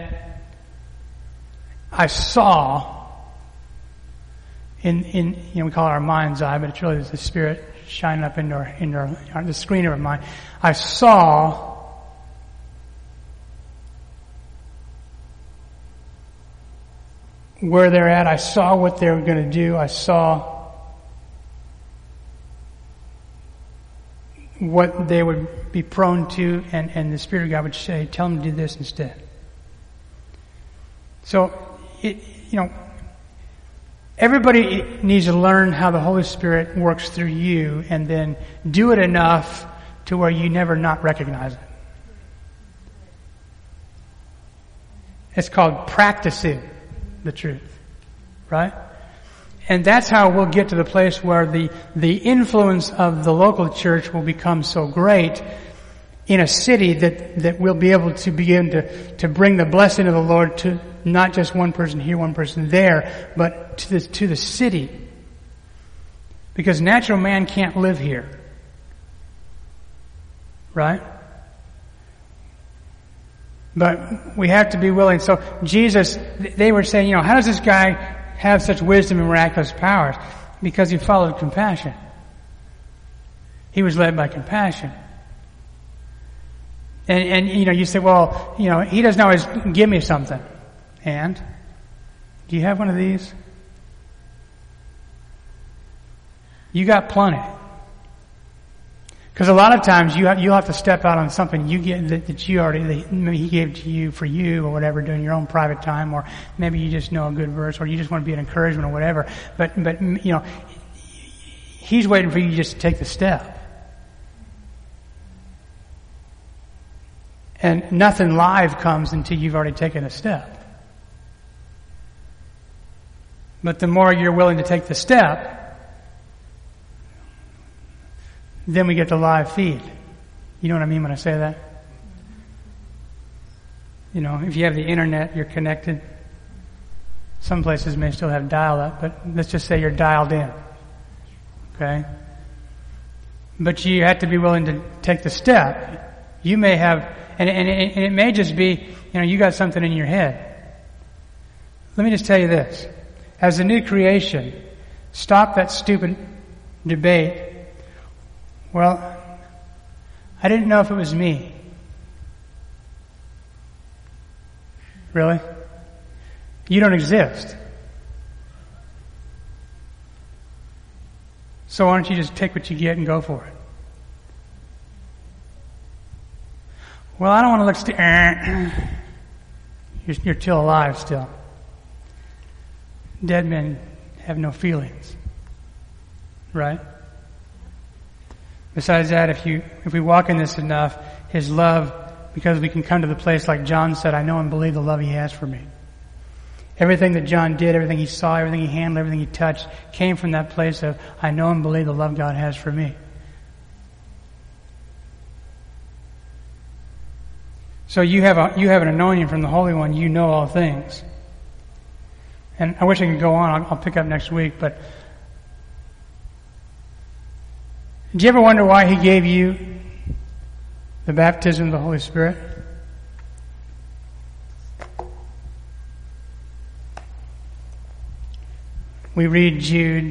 I saw in, in, you know, we call it our mind's eye, but it's really the Spirit shining up into our, into our, on the screen of our mind. I saw where they're at. I saw what they were going to do. I saw what they would be prone to, and, and the Spirit of God would say, tell them to do this instead. So, it, you know, everybody needs to learn how the Holy Spirit works through you and then do it enough to where you never not recognize it. It's called practicing the truth, right? And that's how we'll get to the place where the, the influence of the local church will become so great in a city that, that we'll be able to begin to, to bring the blessing of the Lord to not just one person here, one person there, but to the, to the city. Because natural man can't live here. Right? But we have to be willing. So Jesus, they were saying, you know, how does this guy have such wisdom and miraculous powers? Because he followed compassion. He was led by compassion. And, and, you know, you say, well, you know, he doesn't always give me something. And? Do you have one of these? You got plenty. Because a lot of times you have, you'll have to step out on something you get that, that you already, that maybe he gave to you for you or whatever during your own private time, or maybe you just know a good verse, or you just want to be an encouragement or whatever. But, but, you know, he's waiting for you just to take the step. And nothing live comes until you've already taken a step. But the more you're willing to take the step, then we get the live feed. You know what I mean when I say that? You know, if you have the internet, you're connected. Some places may still have dial-up, but let's just say you're dialed in. Okay? But you have to be willing to take the step. You may have, and, and, and it may just be, you know, you got something in your head. Let me just tell you this. As a new creation, stop that stupid debate. Well, I didn't know if it was me. Really? You don't exist. So why don't you just take what you get and go for it? Well, I don't want to look st- you're, you're still alive still. Dead men have no feelings. Right? Besides that, if you if we walk in this enough, His love, because we can come to the place like John said, I know and believe the love He has for me. Everything that John did, everything he saw, everything he handled, everything he touched, came from that place of, I know and believe the love God has for me. So you have a, you have an anointing from the Holy One, you know all things. And I wish I could go on, I'll, I'll pick up next week, but did you ever wonder why He gave you the baptism of the Holy Spirit? We read Jude,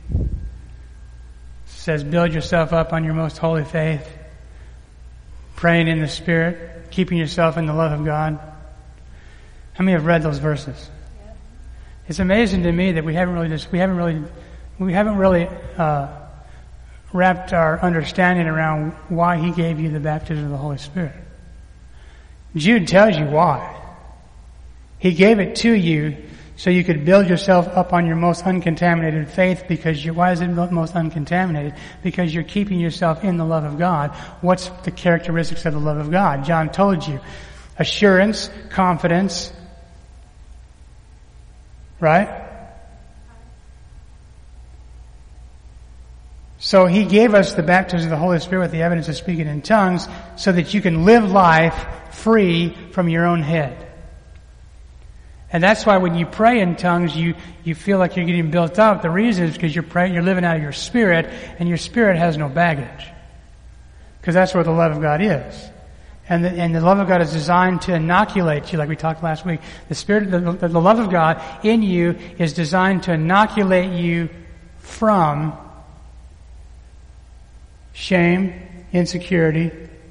says, build yourself up on your most holy faith, praying in the Spirit, keeping yourself in the love of God. How many have read those verses? Yep. It's amazing to me that we haven't really just, we haven't really, we haven't really, uh, wrapped our understanding around why He gave you the baptism of the Holy Spirit. Jude tells you why. He gave it to you so you could build yourself up on your most uncontaminated faith, because you, why is it most uncontaminated? Because you're keeping yourself in the love of God. What's the characteristics of the love of God? John told you. Assurance, confidence, right? So He gave us the baptism of the Holy Spirit with the evidence of speaking in tongues so that you can live life free from your own head. And that's why when you pray in tongues, you, you feel like you're getting built up. The reason is because you're praying, you're living out of your spirit, and your spirit has no baggage. Because that's where the love of God is. And the, and the love of God is designed to inoculate you, like we talked last week. The spirit, the, the, the love of God in you is designed to inoculate you from shame, insecurity.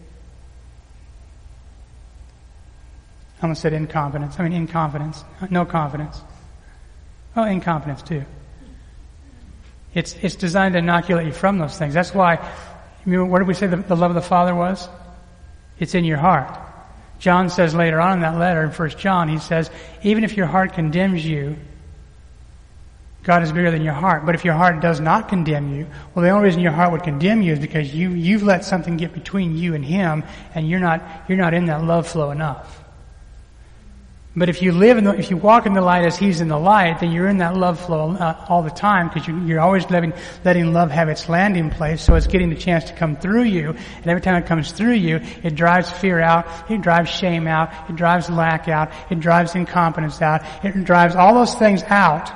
I almost said incompetence. I mean inconfidence. No confidence. Oh, incompetence too. It's it's designed to inoculate you from those things. That's why, remember, what did we say the, the love of the Father was? It's in your heart. John says later on in that letter in First John, he says, even if your heart condemns you, God is bigger than your heart. But if your heart does not condemn you, well, the only reason your heart would condemn you is because you you've let something get between you and Him, and you're not you're not in that love flow enough. But if you live in the, if you walk in the light as He's in the light, then you're in that love flow uh, all the time, because you, you're always letting, letting love have its landing place, so it's getting the chance to come through you. And every time it comes through you, it drives fear out, it drives shame out, it drives lack out, it drives incompetence out, it drives all those things out.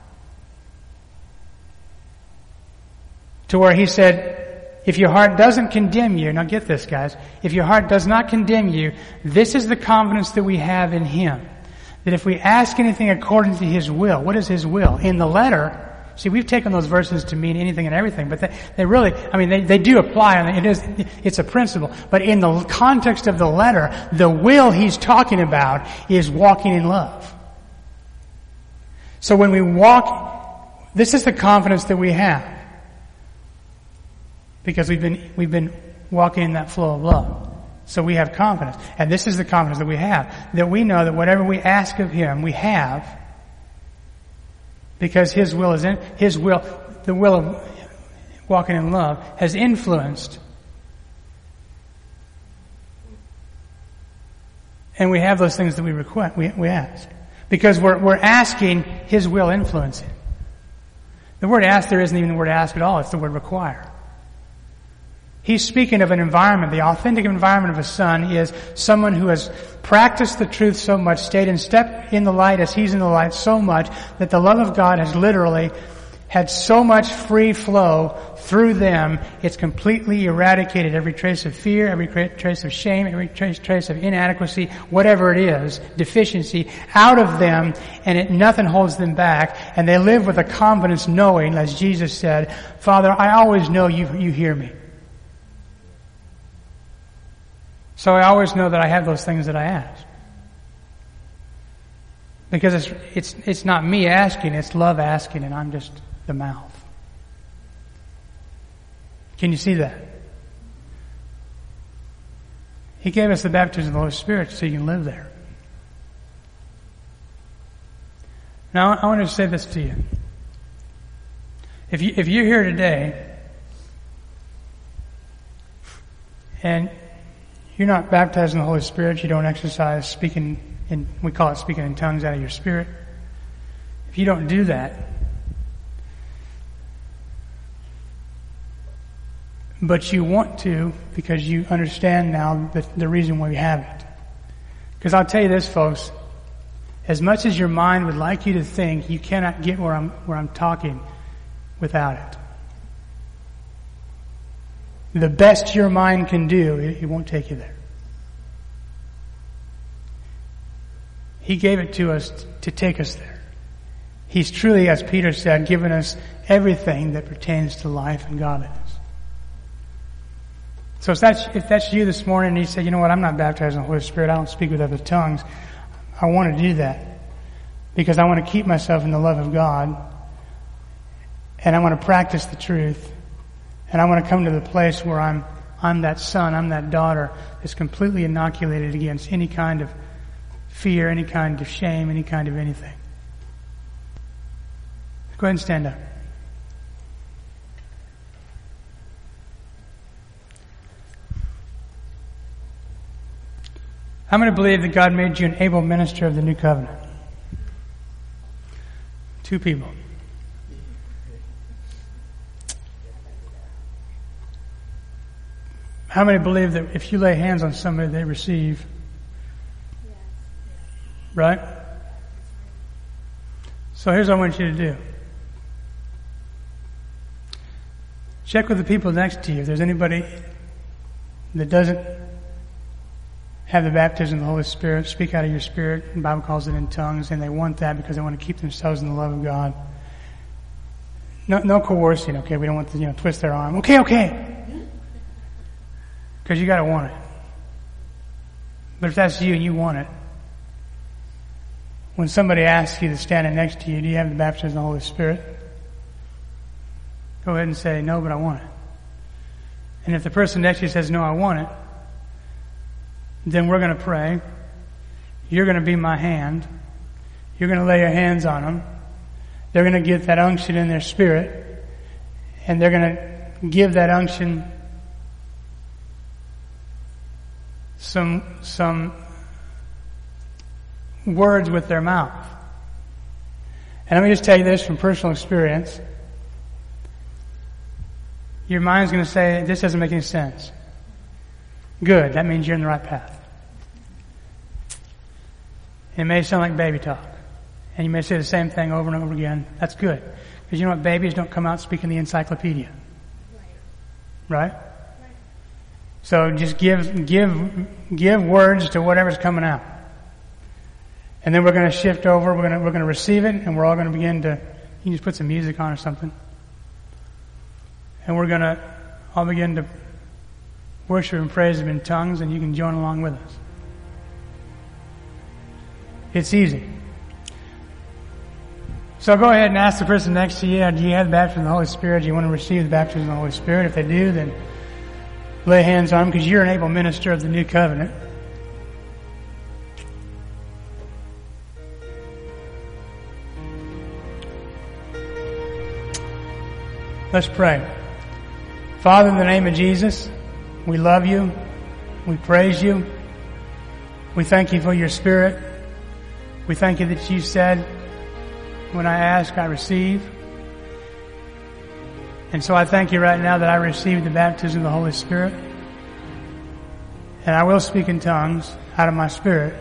To where He said, if your heart doesn't condemn you, now get this guys, if your heart does not condemn you, this is the confidence that we have in Him. That if we ask anything according to His will, what is His will? In the letter, see, we've taken those verses to mean anything and everything, but they, they really, I mean, they, they do apply, and it is, it's a principle. But in the context of the letter, the will He's talking about is walking in love. So when we walk, this is the confidence that we have. Because we've been, we've been walking in that flow of love. So we have confidence. And this is the confidence that we have. That we know that whatever we ask of Him, we have. Because His will is in, His will, the will of walking in love has influenced. And we have those things that we request, we, we ask. Because we're, we're asking His will influencing. The word ask there isn't even the word ask at all, it's the word require. He's speaking of an environment. The authentic environment of a son is someone who has practiced the truth so much, stayed in step in the light as He's in the light so much, that the love of God has literally had so much free flow through them, it's completely eradicated every trace of fear, every trace of shame, every trace, trace of inadequacy, whatever it is, deficiency, out of them, and it, nothing holds them back. And they live with a confidence knowing, as Jesus said, Father, I always know you, you hear me. So I always know that I have those things that I ask. Because it's, it's, it's not me asking, it's love asking, and I'm just the mouth. Can you see that? He gave us the baptism of the Holy Spirit so you can live there. Now, I want to say this to you. If you, if you're here today and you're not baptized in the Holy Spirit, you don't exercise speaking in, we call it speaking in tongues out of your spirit. If you don't do that, but you want to because you understand now the, the reason why we have it. Because I'll tell you this, folks, as much as your mind would like you to think, you cannot get where I'm, where I'm talking without it. The best your mind can do, it, it won't take you there. He gave it to us t- to take us there. He's truly, as Peter said, given us everything that pertains to life and godliness. So if that's, if that's you this morning and you say, you know what, I'm not baptized in the Holy Spirit, I don't speak with other tongues, I want to do that because I want to keep myself in the love of God and I want to practice the truth and I want to come to the place where I'm, I'm that son, I'm that daughter that's completely inoculated against any kind of fear, any kind of shame, any kind of anything. Go ahead and stand up. I'm going to believe that God made you an able minister of the new covenant. Two people. How many believe that if you lay hands on somebody, they receive? Right? So here's what I want you to do. Check with the people next to you. If there's anybody that doesn't have the baptism of the Holy Spirit, speak out of your spirit, the Bible calls it in tongues, and they want that because they want to keep themselves in the love of God. No, no coercing, okay? We don't want to, you know, twist their arm. Okay, okay. Because you gotta want it. But if that's you and you want it, when somebody asks you that's standing next to you, do you have the baptism of the Holy Spirit? Go ahead and say, no, but I want it. And if the person next to you says, no, I want it, then we're going to pray. You're going to be my hand. You're going to lay your hands on them. They're going to get that unction in their spirit. And they're going to give that unction some, some words with their mouth. And let me just tell you this from personal experience. Your mind's going to say, this doesn't make any sense. Good. That means you're in the right path. It may sound like baby talk. And you may say the same thing over and over again. That's good. Because you know what? Babies don't come out speaking the encyclopedia. Right? So just give, give, give words to whatever's coming out. And then we're going to shift over. We're going to, we're going to receive it and we're all going to begin to, you can just put some music on or something. And we're going to all begin to worship and praise Him in tongues, and you can join along with us. It's easy. So go ahead and ask the person next to you, do you have the baptism of the Holy Spirit? Do you want to receive the baptism of the Holy Spirit? If they do, then lay hands on them because you're an able minister of the new covenant. Let's pray. Father, in the name of Jesus, we love you. We praise you. We thank you for your Spirit. We thank you that you said, when I ask, I receive. And so I thank you right now that I received the baptism of the Holy Spirit. And I will speak in tongues out of my spirit.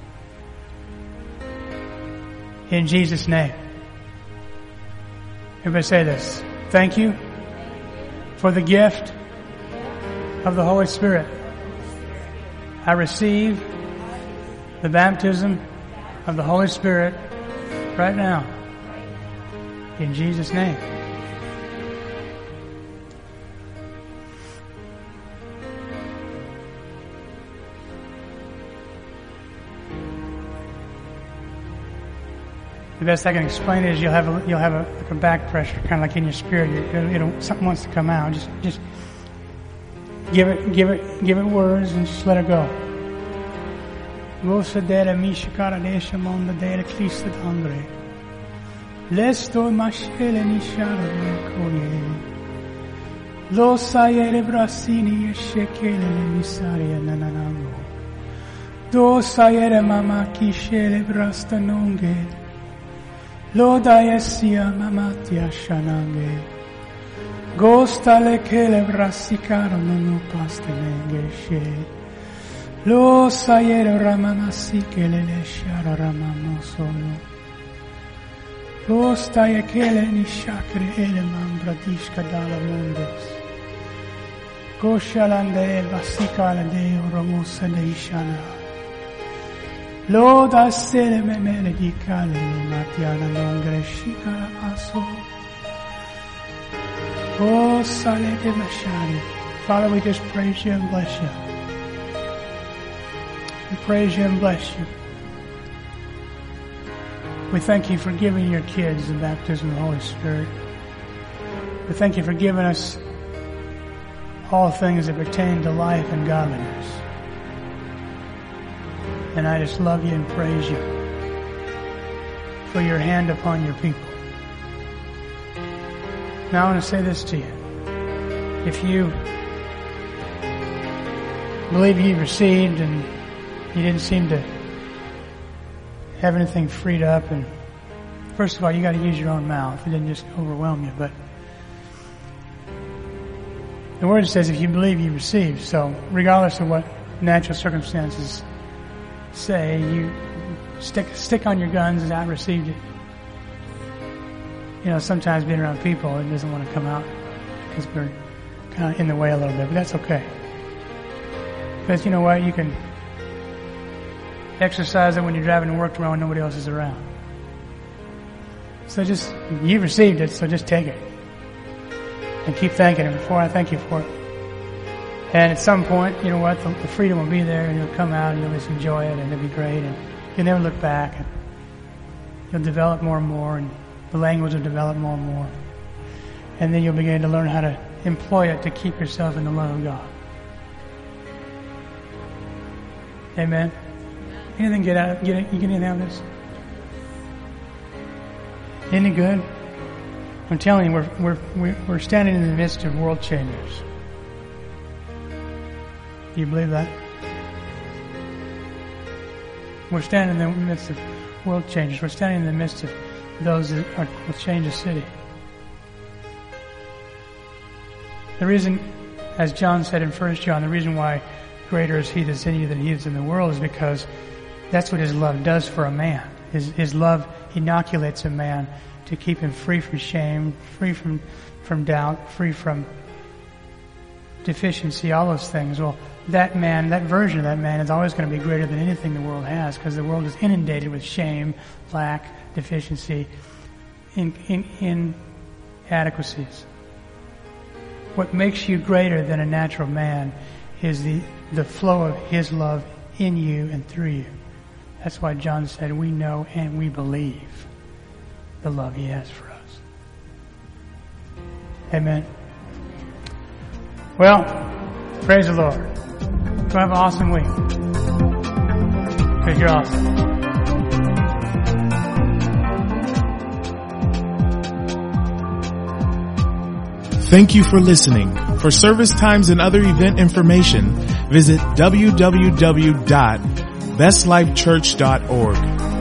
In Jesus' name. Everybody say this. Thank you for the gift of the Holy Spirit. I receive the baptism of the Holy Spirit right now. In Jesus' name. The best I can explain it is you'll have a, you'll have a, like a back pressure, kind of like in your spirit. You, it'll, something wants to come out. Just, just Give it, give it, give it words and just let it go. Vosa dera mishkara desha monda dera Krista andre. Lesto mashele nishara koye. Lo sayere brasini shekele misaria nananango. Do sayere mama kishele brasta nonge. Lo daesia mamatia shanange. Gosta le kele brasikaro nonu paste nenge she. Lo sayere ramamasi kele le shara ramamosono. Lo staye kele ni shakre ele mambradishka dala mundos. Goshalande vasikala de romusa de ishana. Lo da sele me melodi kale matiana nongre shikara aso. Oh, sale de mashani. Father, we just praise you and bless you. We praise you and bless you. We thank you for giving your kids the baptism of the Holy Spirit. We thank you for giving us all things that pertain to life and godliness. And I just love you and praise you for your hand upon your people. Now I want to say this to you. If you believe you've received and you didn't seem to have anything freed up, and first of all, you got to use your own mouth. It didn't just overwhelm you, but the Word says if you believe you receive. So regardless of what natural circumstances say, you stick stick on your guns as I received it. You know, sometimes being around people, it doesn't want to come out because we're kind of in the way a little bit, but that's okay. Because you know what? You can exercise it when you're driving to work tomorrow and nobody else is around. So just, you've received it, so just take it. And keep thanking Him. Before I thank you for it. And at some point, you know what? The, the freedom will be there and you'll come out and you'll just enjoy it and it'll be great and you'll never look back and you'll develop more and more and the language will develop more and more. And then you'll begin to learn how to employ it to keep yourself in the love of God. Amen. Anything get out? Get you get anything out of this? Any good? I'm telling you, we're we're we're standing in the midst of world changers. Do you believe that? We're standing in the midst of world changers. We're standing in the midst of those that are, will change the city. The reason, as John said in First John, the reason why greater is He that's in you than he is in the world is because that's what His love does for a man. His, his love inoculates a man to keep him free from shame, free from, from doubt, free from deficiency, all those things. Well, that man, that version of that man is always going to be greater than anything the world has because the world is inundated with shame, lack, deficiency, in, in, inadequacies. What makes you greater than a natural man is the, the flow of His love in you and through you. That's why John said, we know and we believe the love He has for us. Amen. Well, praise the Lord. Go have an awesome week. Because you're awesome. Thank you for listening. For service times and other event information, visit w w w dot best life church dot org.